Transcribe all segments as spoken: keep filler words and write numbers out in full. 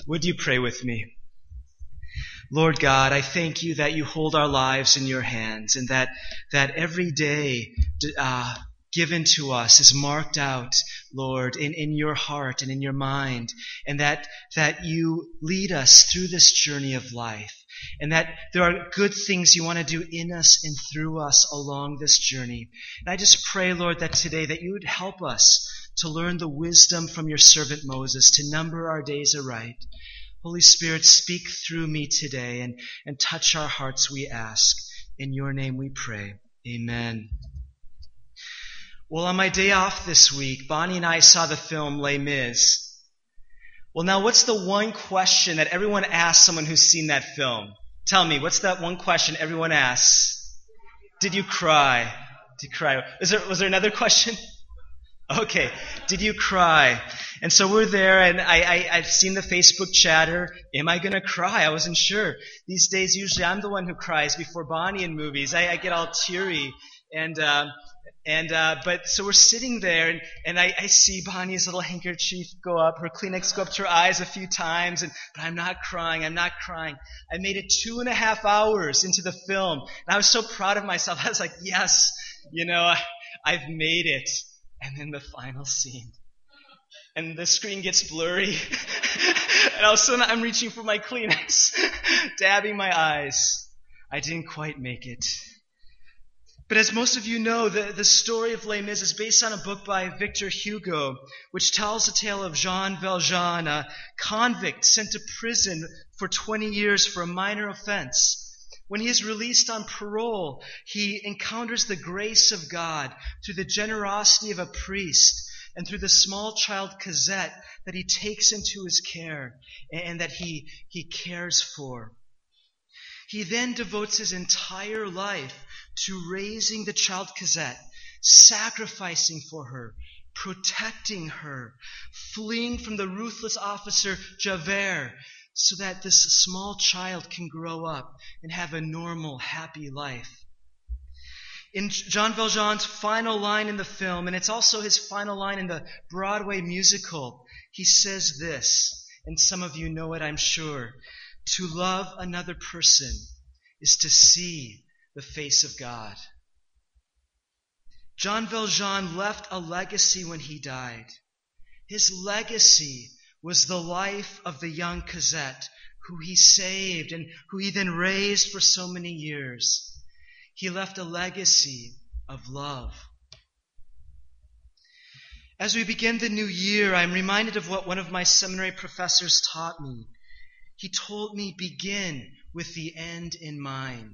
Would you pray with me? Lord God, I thank you that you hold our lives in your hands and that, that every day uh, given to us is marked out, Lord, in, in your heart and in your mind, and that, that you lead us through this journey of life, and that there are good things you want to do in us and through us along this journey. And I just pray, Lord, that today that you would help us to learn the wisdom from your servant Moses, to number our days aright. Holy Spirit, speak through me today and, and touch our hearts, we ask. In your name we pray. Amen. Well, on my day off this week, Bonnie and I saw the film Les Mis. Well, now what's the one question that everyone asks someone who's seen that film? Tell me, what's that one question everyone asks? Did you cry? Did you cry? Is there, was there another question? Okay. Did you cry? And so we're there, and I, I, I've seen the Facebook chatter. Am I going to cry? I wasn't sure. These days, usually I'm the one who cries before Bonnie in movies. I, I get all teary. And, uh, and, uh, but, so we're sitting there, and, and I, I see Bonnie's little handkerchief go up, her Kleenex go up to her eyes a few times, and, but I'm not crying, I'm not crying. I made it two and a half hours into the film, and I was so proud of myself. I was like, yes, you know, I, I've made it. And then the final scene. And the screen gets blurry. And all of a sudden I'm reaching for my Kleenex, dabbing my eyes. I didn't quite make it. But as most of you know, the, the story of Les Mis is based on a book by Victor Hugo, which tells the tale of Jean Valjean, a convict sent to prison for twenty years for a minor offense. When he is released on parole, he encounters the grace of God through the generosity of a priest and through the small child Cosette that he takes into his care and that he, he cares for. He then devotes his entire life to raising the child Cosette, sacrificing for her, protecting her, fleeing from the ruthless officer Javert, so that this small child can grow up and have a normal, happy life. In Jean Valjean's final line in the film, and it's also his final line in the Broadway musical, he says this, and some of you know it, I'm sure: to love another person is to see the face of God. Jean Valjean left a legacy when he died. His legacy was the life of the young Cosette, who he saved and who he then raised for so many years. He left a legacy of love. As we begin the new year, I'm reminded of what one of my seminary professors taught me. He told me, begin with the end in mind.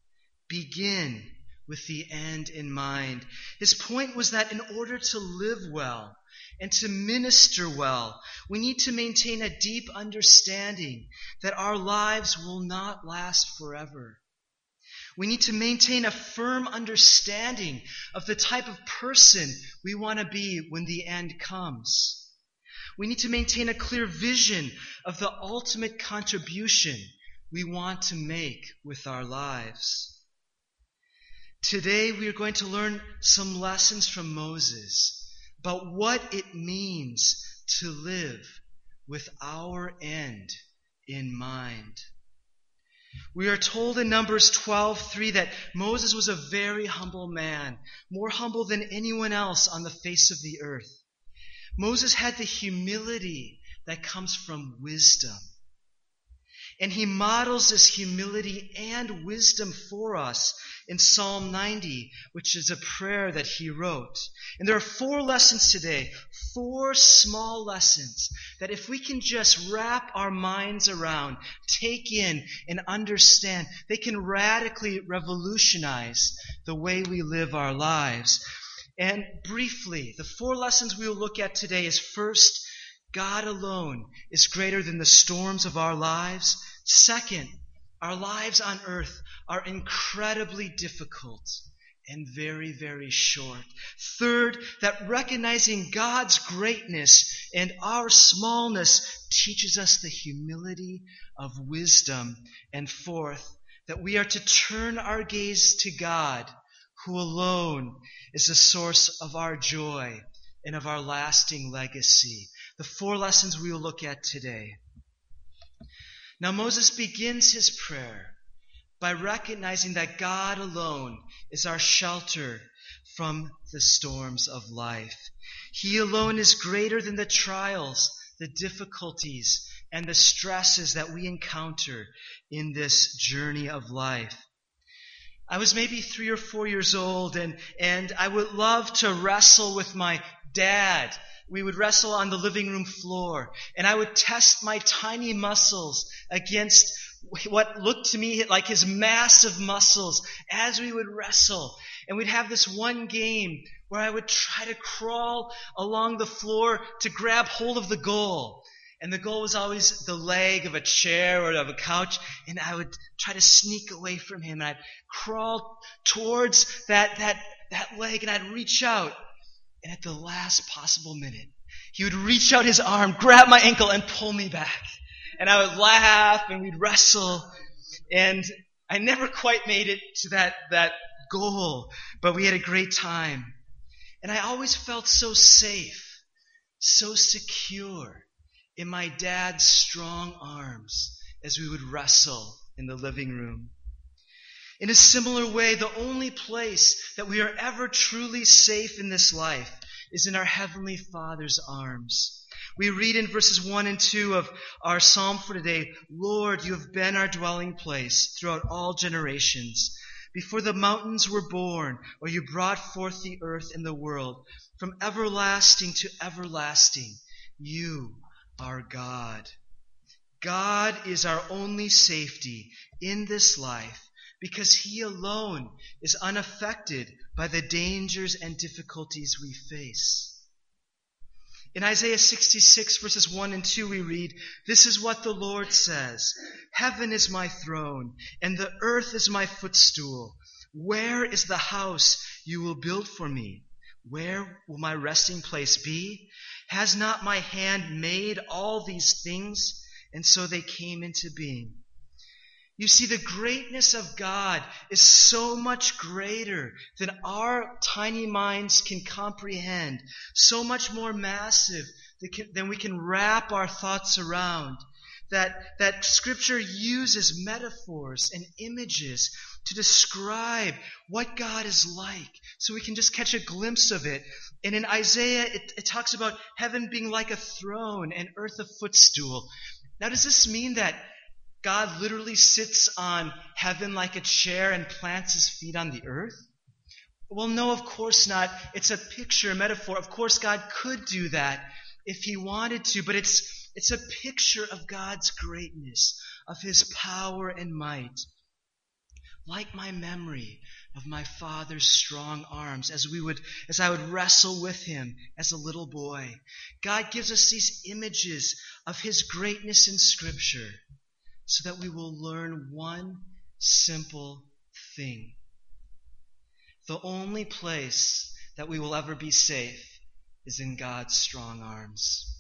Begin with the end in mind. His point was that in order to live well, and to minister well, we need to maintain a deep understanding that our lives will not last forever. We need to maintain a firm understanding of the type of person we want to be when the end comes. We need to maintain a clear vision of the ultimate contribution we want to make with our lives. Today we are going to learn some lessons from Moses about what it means to live with our end in mind. We are told in Numbers twelve three that Moses was a very humble man, more humble than anyone else on the face of the earth. Moses had the humility that comes from wisdom. And he models this humility and wisdom for us in Psalm ninety, which is a prayer that he wrote. And there are four lessons today, four small lessons that if we can just wrap our minds around, take in, and understand, they can radically revolutionize the way we live our lives. And briefly, the four lessons we will look at today is first, God alone is greater than the storms of our lives. Second, our lives on earth are incredibly difficult and very, very short. Third, that recognizing God's greatness and our smallness teaches us the humility of wisdom. And fourth, that we are to turn our gaze to God, who alone is the source of our joy and of our lasting legacy. The four lessons we will look at today. Now Moses begins his prayer by recognizing that God alone is our shelter from the storms of life. He alone is greater than the trials, the difficulties, and the stresses that we encounter in this journey of life. I was maybe three or four years old, and, and I would love to wrestle with my dad. We would wrestle on the living room floor, and I would test my tiny muscles against what looked to me like his massive muscles as we would wrestle. And we'd have this one game where I would try to crawl along the floor to grab hold of the goal. And the goal was always the leg of a chair or of a couch, and I would try to sneak away from him, and I'd crawl towards that, that, that leg, and I'd reach out. And at the last possible minute, he would reach out his arm, grab my ankle, and pull me back. And I would laugh, and we'd wrestle. And I never quite made it to that, that goal, but we had a great time. And I always felt so safe, so secure in my dad's strong arms as we would wrestle in the living room. In a similar way, the only place that we are ever truly safe in this life is in our Heavenly Father's arms. We read in verses one and two of our psalm for today, Lord, you have been our dwelling place throughout all generations. Before the mountains were born, or you brought forth the earth and the world, from everlasting to everlasting, you are God. God is our only safety in this life because He alone is unaffected by the dangers and difficulties we face. In Isaiah sixty-six verses one and two we read, this is what the Lord says, heaven is my throne, and the earth is my footstool. Where is the house you will build for me? Where will my resting place be? Has not my hand made all these things? And so they came into being. You see, the greatness of God is so much greater than our tiny minds can comprehend, so much more massive than we can wrap our thoughts around, that, that Scripture uses metaphors and images to describe what God is like, so we can just catch a glimpse of it. And in Isaiah, it, it talks about heaven being like a throne and earth a footstool. Now, does this mean that God literally sits on heaven like a chair and plants his feet on the earth? Well, no, of course not. It's a picture, a metaphor. Of course, God could do that if he wanted to, but it's, it's a picture of God's greatness, of his power and might. Like my memory of my father's strong arms as we would, as I would wrestle with him as a little boy. God gives us these images of his greatness in Scripture so that we will learn one simple thing. The only place that we will ever be safe is in God's strong arms.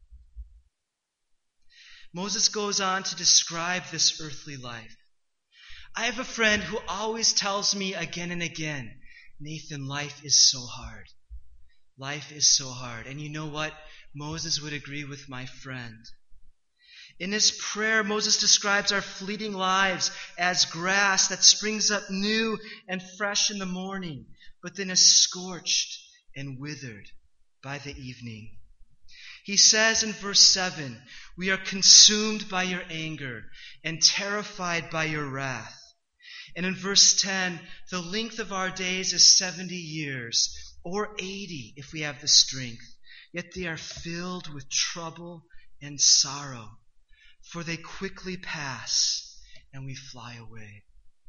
Moses goes on to describe this earthly life. I have a friend who always tells me again and again, Nathan, life is so hard. Life is so hard. And you know what? Moses would agree with my friend. In his prayer, Moses describes our fleeting lives as grass that springs up new and fresh in the morning, but then is scorched and withered by the evening. He says in verse seven, we are consumed by your anger and terrified by your wrath. And in verse ten, the length of our days is seventy years, or eighty if we have the strength. Yet they are filled with trouble and sorrow, for they quickly pass and we fly away.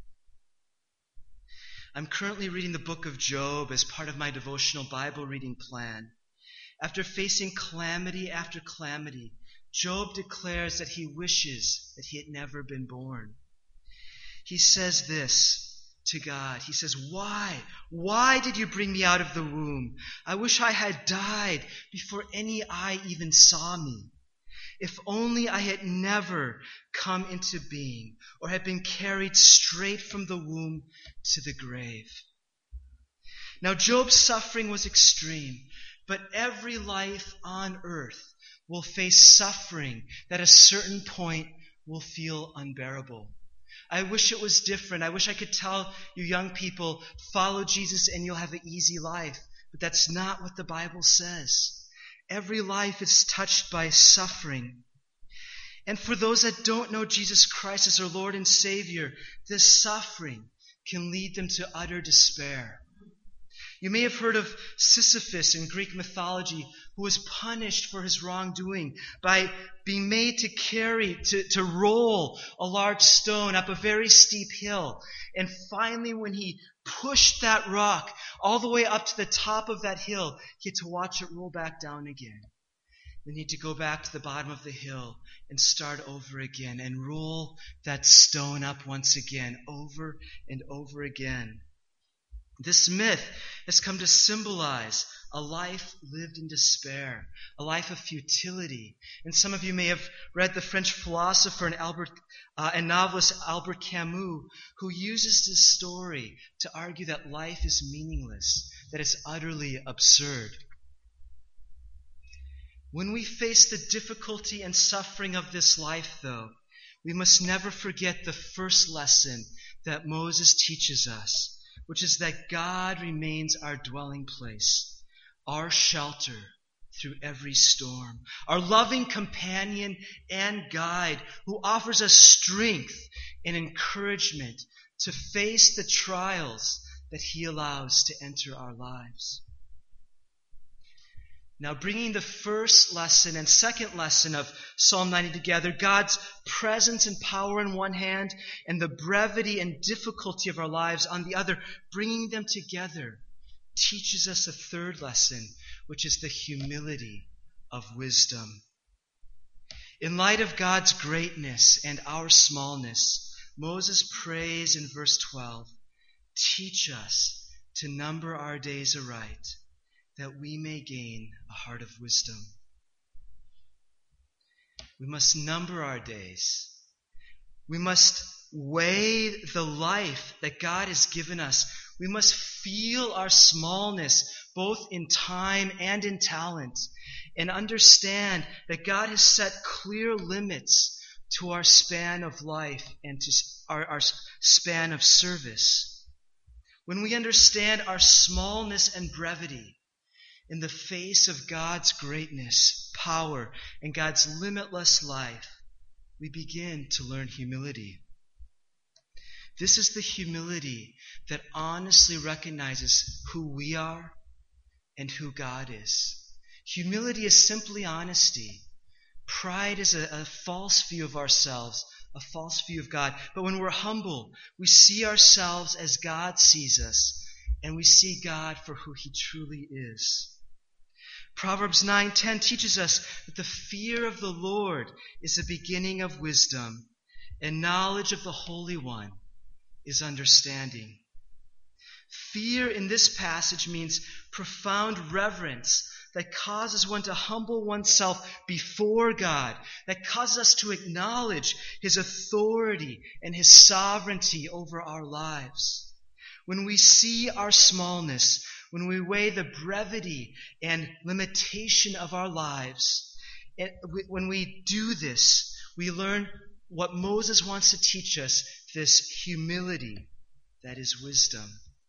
I'm currently reading the book of Job as part of my devotional Bible reading plan. After facing calamity after calamity, Job declares that he wishes that he had never been born. He says this to God. He says, why? Why did you bring me out of the womb? I wish I had died before any eye even saw me. If only I had never come into being or had been carried straight from the womb to the grave. Now, Job's suffering was extreme, but every life on earth will face suffering that at a certain point will feel unbearable. I wish it was different. I wish I could tell you young people, follow Jesus and you'll have an easy life. But that's not what the Bible says. Every life is touched by suffering. And for those that don't know Jesus Christ as their Lord and Savior, this suffering can lead them to utter despair. You may have heard of Sisyphus in Greek mythology, who was punished for his wrongdoing by being made to carry, to, to roll a large stone up a very steep hill. And finally, when he pushed that rock all the way up to the top of that hill, he had to watch it roll back down again. Then he had to go back to the bottom of the hill and start over again and roll that stone up once again, over and over again. This myth has come to symbolize a life lived in despair, a life of futility. And some of you may have read the French philosopher and, Albert, uh, and novelist Albert Camus, who uses this story to argue that life is meaningless, that it's utterly absurd. When we face the difficulty and suffering of this life, though, we must never forget the first lesson that Moses teaches us, which is that God remains our dwelling place, our shelter through every storm, our loving companion and guide who offers us strength and encouragement to face the trials that he allows to enter our lives. Now, bringing the first lesson and second lesson of Psalm ninety together, God's presence and power in one hand and the brevity and difficulty of our lives on the other, bringing them together, teaches us a third lesson, which is the humility of wisdom. In light of God's greatness and our smallness, Moses prays in verse twelve, "Teach us to number our days aright, that we may gain a heart of wisdom." We must number our days. We must weigh the life that God has given us. We must feel our smallness, both in time and in talent, and understand that God has set clear limits to our span of life and to our, our span of service. When we understand our smallness and brevity, in the face of God's greatness, power, and God's limitless life, we begin to learn humility. This is the humility that honestly recognizes who we are and who God is. Humility is simply honesty. Pride is a, a false view of ourselves, a false view of God. But when we're humble, we see ourselves as God sees us, and we see God for who he truly is. Proverbs nine ten teaches us that the fear of the Lord is the beginning of wisdom, and knowledge of the Holy One is understanding. Fear in this passage means profound reverence that causes one to humble oneself before God, that causes us to acknowledge his authority and his sovereignty over our lives. When we see our smallness, when we weigh the brevity and limitation of our lives, and when we do this, we learn what Moses wants to teach us, this humility that is wisdom.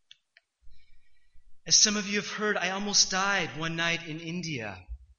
As some of you have heard, I almost died one night in India.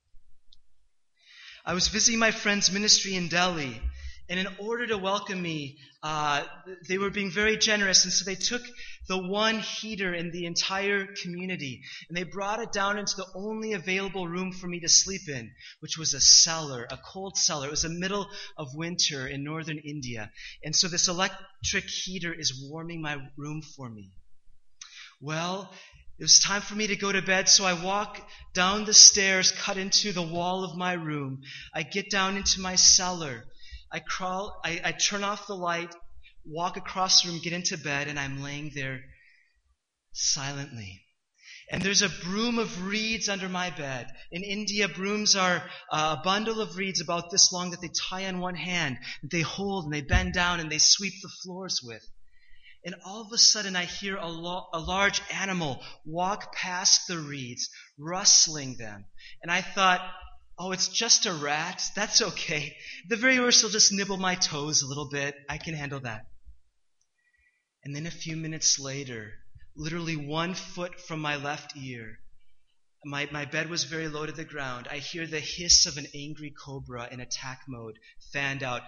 I was visiting my friend's ministry in Delhi, and in order to welcome me, uh, they were being very generous, and so they took the one heater in the entire community, and they brought it down into the only available room for me to sleep in, which was a cellar, a cold cellar. It was the middle of winter in northern India, and so this electric heater is warming my room for me. Well, it was time for me to go to bed, so I walk down the stairs cut into the wall of my room. I get down into my cellar. I crawl, I, I turn off the light, walk across the room, get into bed, and I'm laying there silently. And there's a broom of reeds under my bed. In India, brooms are uh, a bundle of reeds about this long that they tie on one hand, that they hold and they bend down and they sweep the floors with. And all of a sudden I hear a, lo- a large animal walk past the reeds, rustling them. And I thought, oh, it's just a rat. That's okay. The very worst, he'll just nibble my toes a little bit. I can handle that. And then a few minutes later, literally one foot from my left ear, my, my bed was very low to the ground. I hear the hiss of an angry cobra in attack mode, fanned out.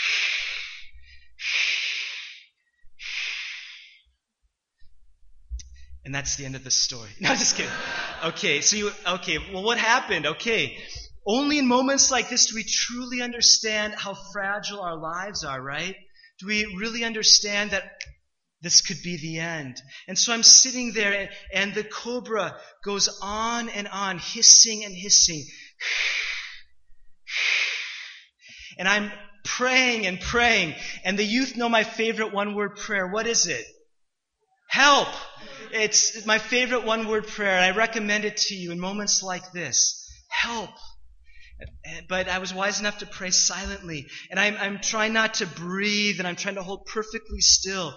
And that's the end of the story. No, just kidding. Okay, so you, okay, well, what happened? Okay, only in moments like this do we truly understand how fragile our lives are, right? Do we really understand that this could be the end? And so I'm sitting there, and, and the cobra goes on and on, hissing and hissing. And I'm praying and praying. And the youth know my favorite one-word prayer. What is it? Help! It's my favorite one-word prayer, and I recommend it to you in moments like this. Help! But I was wise enough to pray silently, and I'm, I'm trying not to breathe, and I'm trying to hold perfectly still.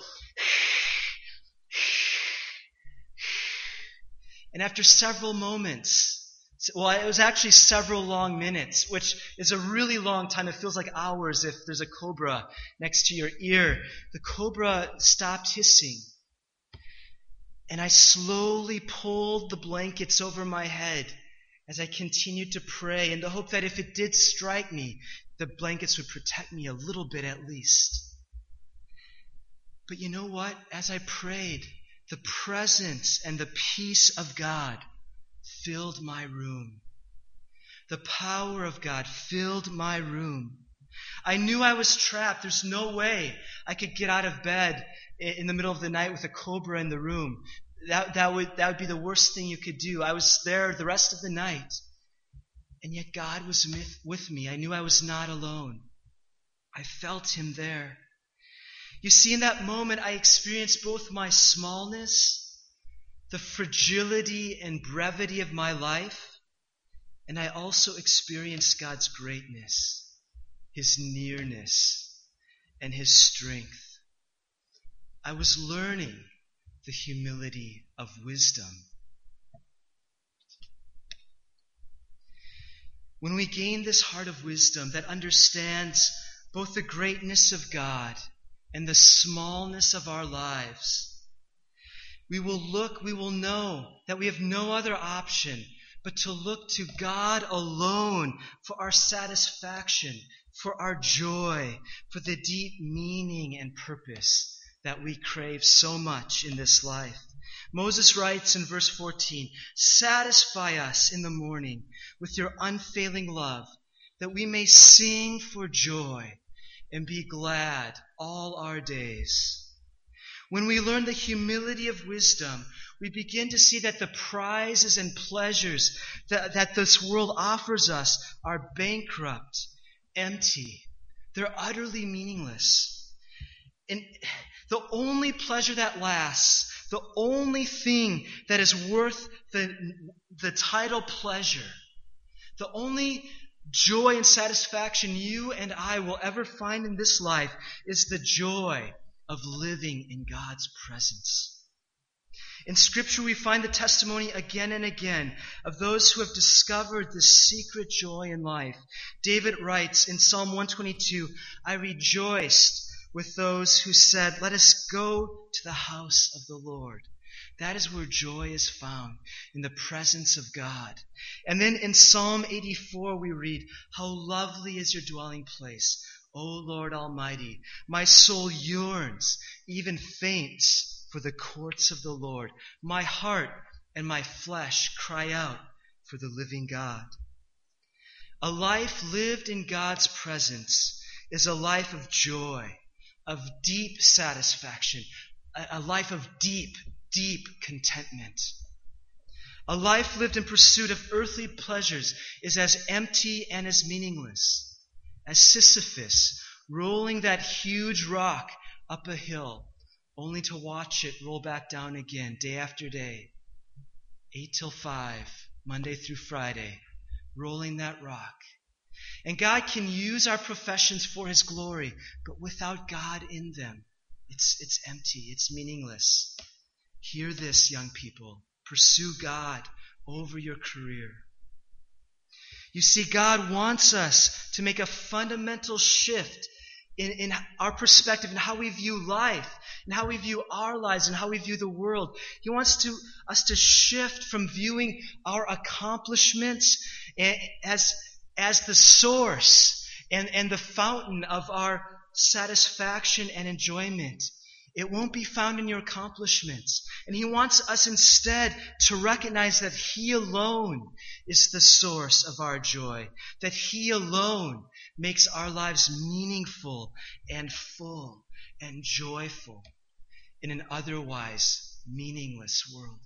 And after several moments, well, it was actually several long minutes, which is a really long time. It feels like hours if there's a cobra next to your ear. The cobra stopped hissing. And I slowly pulled the blankets over my head as I continued to pray in the hope that if it did strike me, the blankets would protect me a little bit at least. But you know what? As I prayed, the presence and the peace of God filled my room. The power of God filled my room. I knew I was trapped. There's no way I could get out of bed in the middle of the night with a cobra in the room. That, that would, that would be the worst thing you could do. I was there the rest of the night. And yet God was with me. I knew I was not alone. I felt Him there. You see, in that moment, I experienced both my smallness, the fragility and brevity of my life, and I also experienced God's greatness, His nearness, and His strength. I was learning the humility of wisdom. When we gain this heart of wisdom that understands both the greatness of God and the smallness of our lives, we will look, we will know that we have no other option but to look to God alone for our satisfaction, for our joy, for the deep meaning and purpose that we crave so much in this life. Moses writes in verse fourteen, "Satisfy us in the morning with your unfailing love, that we may sing for joy and be glad all our days." When we learn the humility of wisdom, we begin to see that the prizes and pleasures that, that this world offers us are bankrupt, empty. They're utterly meaningless. And the only pleasure that lasts, the only thing that is worth the, the title pleasure, the only joy and satisfaction you and I will ever find in this life is the joy of living in God's presence. In Scripture, we find the testimony again and again of those who have discovered this secret joy in life. David writes in Psalm one twenty-two, "I rejoiced with those who said, 'Let us go to the house of the Lord.'" That is where joy is found, in the presence of God. And then in Psalm eighty-four we read, "How lovely is your dwelling place, O Lord Almighty. My soul yearns, even faints, for the courts of the Lord. My heart and my flesh cry out for the living God." A life lived in God's presence is a life of joy, of deep satisfaction, a life of deep, deep contentment. A life lived in pursuit of earthly pleasures is as empty and as meaningless as Sisyphus rolling that huge rock up a hill, only to watch it roll back down again day after day, eight till five, Monday through Friday, rolling that rock. And God can use our professions for His glory, but without God in them, it's, it's empty, it's meaningless. Hear this, young people. Pursue God over your career. You see, God wants us to make a fundamental shift in, in our perspective, in how we view life, and how we view our lives, and how we view the world. He wants to, us to shift from viewing our accomplishments as, as the source and, and the fountain of our satisfaction and enjoyment. It won't be found in your accomplishments. And he wants us instead to recognize that he alone is the source of our joy, that he alone makes our lives meaningful and full and joyful in an otherwise meaningless world.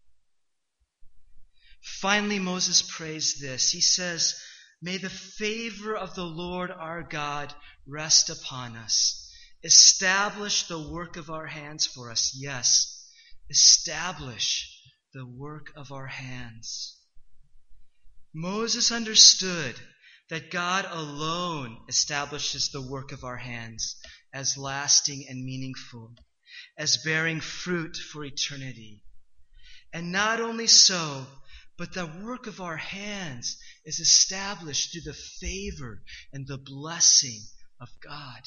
Finally, Moses prays this. He says, "May the favor of the Lord our God rest upon us. Establish the work of our hands for us." Yes, establish the work of our hands. Moses understood that God alone establishes the work of our hands as lasting and meaningful, as bearing fruit for eternity. And not only so, but the work of our hands is established through the favor and the blessing of God.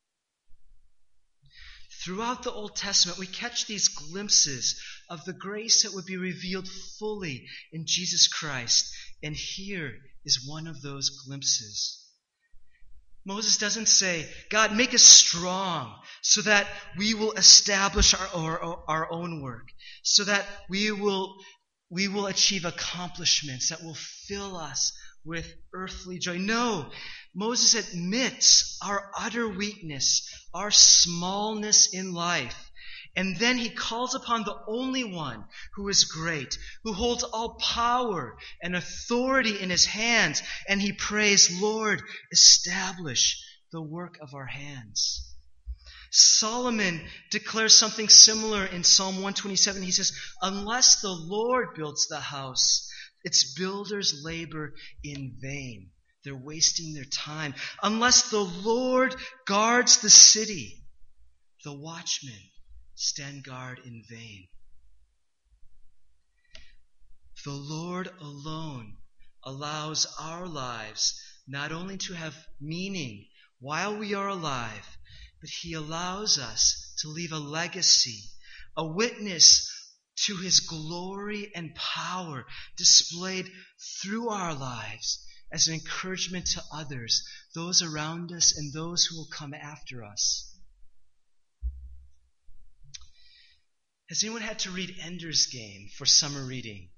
Throughout the Old Testament, we catch these glimpses of the grace that would be revealed fully in Jesus Christ. And here is one of those glimpses. Moses doesn't say, "God, make us strong so that we will establish our, our, our own work, so that we will, we will achieve accomplishments that will fill us with earthly joy." No, Moses admits our utter weakness, our smallness in life. And then he calls upon the only one who is great, who holds all power and authority in his hands. And he prays, "Lord, establish the work of our hands." Solomon declares something similar in Psalm one twenty-seven. He says, "Unless the Lord builds the house, its builders labor in vain." They're wasting their time. "Unless the Lord guards the city, the watchmen stand guard in vain." The Lord alone allows our lives not only to have meaning while we are alive, but he allows us to leave a legacy, a witness to his glory and power displayed through our lives as an encouragement to others, those around us and those who will come after us. Has anyone had to read Ender's Game for summer reading?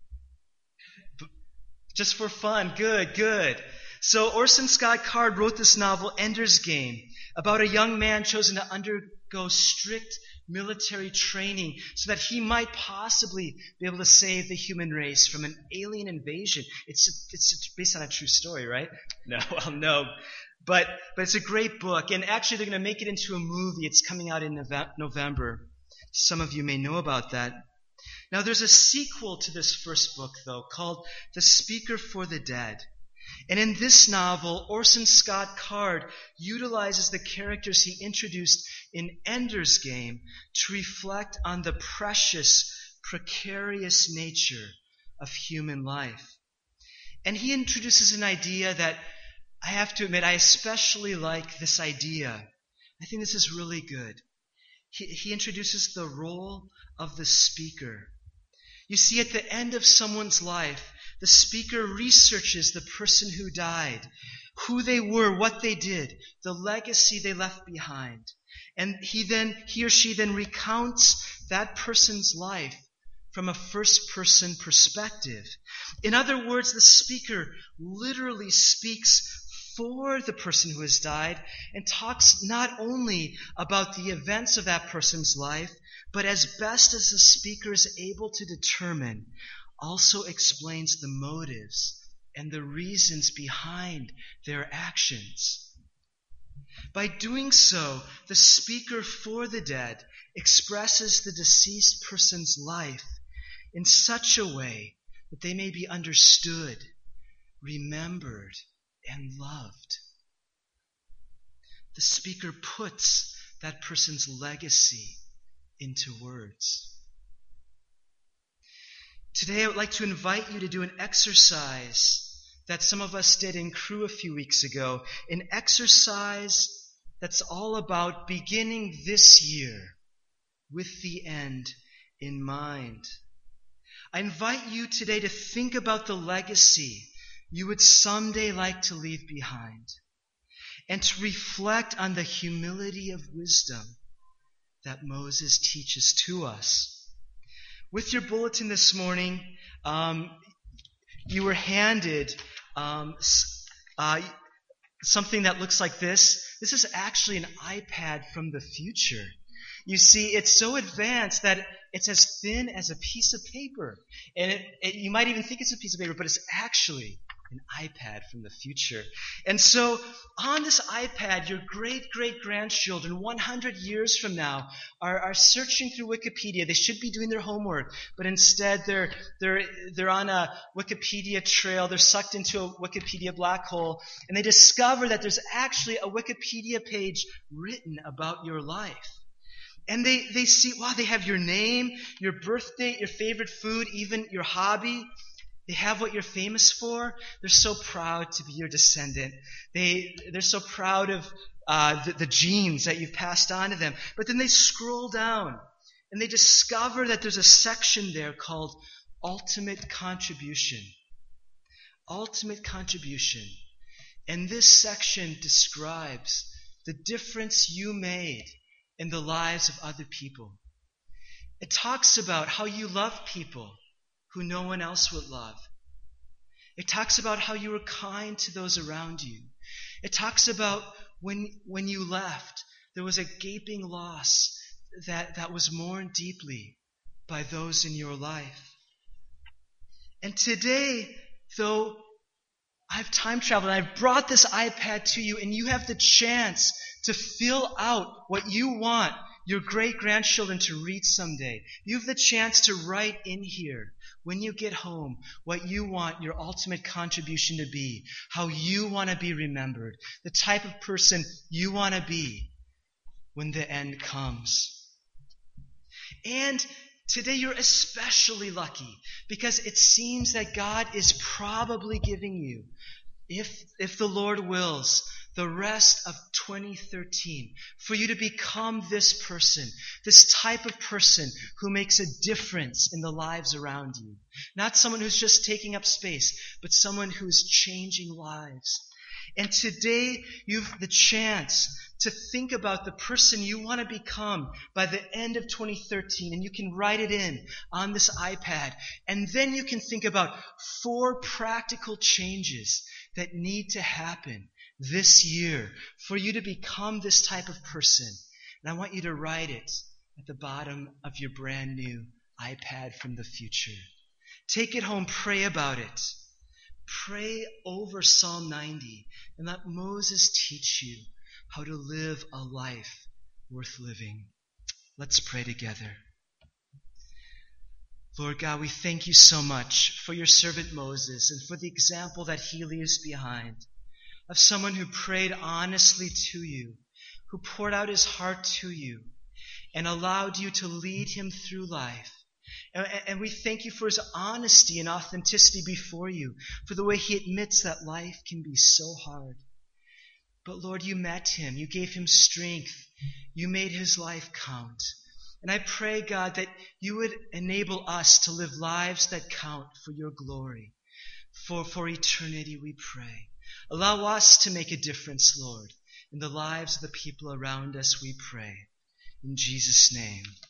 Just for fun. Good, good. So Orson Scott Card wrote this novel, Ender's Game, about a young man chosen to undergo strict military training so that he might possibly be able to save the human race from an alien invasion. It's it's based on a true story, right? No, well, no. But, but it's a great book. And actually, they're going to make it into a movie. It's coming out in November. Some of you may know about that. Now, there's a sequel to this first book, though, called The Speaker for the Dead. And in this novel, Orson Scott Card utilizes the characters he introduced in Ender's Game to reflect on the precious, precarious nature of human life. And he introduces an idea that I have to admit I especially like this idea. I think this is really good. He, he introduces the role of the speaker. You see, at the end of someone's life, the speaker researches the person who died, who they were, what they did, the legacy they left behind. And he then, he or she then recounts that person's life from a first-person perspective. In other words, the speaker literally speaks for the person who has died and talks not only about the events of that person's life, but as best as the speaker is able to determine, also explains the motives and the reasons behind their actions. By doing so, the speaker for the dead expresses the deceased person's life in such a way that they may be understood, remembered, and loved. The speaker puts that person's legacy into words. Today I would like to invite you to do an exercise that some of us did in Crew a few weeks ago, an exercise that's all about beginning this year with the end in mind. I invite you today to think about the legacy you would someday like to leave behind, and to reflect on the humility of wisdom that Moses teaches to us. With your bulletin this morning, um, you were handed um, uh, something that looks like this. This is actually an iPad from the future. You see, it's so advanced that it's as thin as a piece of paper. And it, it, you might even think it's a piece of paper, but it's actually an iPad from the future. And so on this iPad, your great-great-grandchildren, one hundred years from now, are, are searching through Wikipedia. They should be doing their homework, but instead they're, they're, they're on a Wikipedia trail. They're sucked into a Wikipedia black hole, and they discover that there's actually a Wikipedia page written about your life. And they, they see, wow, they have your name, your birth date, your favorite food, even your hobby. They have what you're famous for. They're so proud to be your descendant. They, they're so proud of uh, the, the genes that you've passed on to them. But then they scroll down and they discover that there's a section there called Ultimate Contribution. Ultimate Contribution. And this section describes the difference you made in the lives of other people. It talks about how you love people who no one else would love. It talks about how you were kind to those around you. It talks about when when you left, there was a gaping loss that, that was mourned deeply by those in your life. And today, though, I've time traveled and I've brought this iPad to you, and you have the chance to fill out what you want your great-grandchildren to read someday. You have the chance to write in here, when you get home, what you want your ultimate contribution to be, how you want to be remembered, the type of person you want to be when the end comes. And today you're especially lucky, because it seems that God is probably giving you, if, if the Lord wills, the rest of twenty thirteen, for you to become this person, this type of person who makes a difference in the lives around you. Not someone who's just taking up space, but someone who's changing lives. And today you have the chance to think about the person you want to become by the end of twenty thirteen, and you can write it in on this iPad. And then you can think about four practical changes that need to happen this year for you to become this type of person. And I want you to write it at the bottom of your brand new iPad from the future. Take it home, pray about it. Pray over Psalm ninety and let Moses teach you how to live a life worth living. Let's pray together. Lord God, we thank you so much for your servant Moses and for the example that he leaves behind of someone who prayed honestly to you, who poured out his heart to you and allowed you to lead him through life. And, and we thank you for his honesty and authenticity before you, for the way he admits that life can be so hard. But Lord, you met him. You gave him strength. You made his life count. And I pray, God, that you would enable us to live lives that count for your glory. For, for eternity, we pray. Allow us to make a difference, Lord, in the lives of the people around us, we pray. In Jesus' name.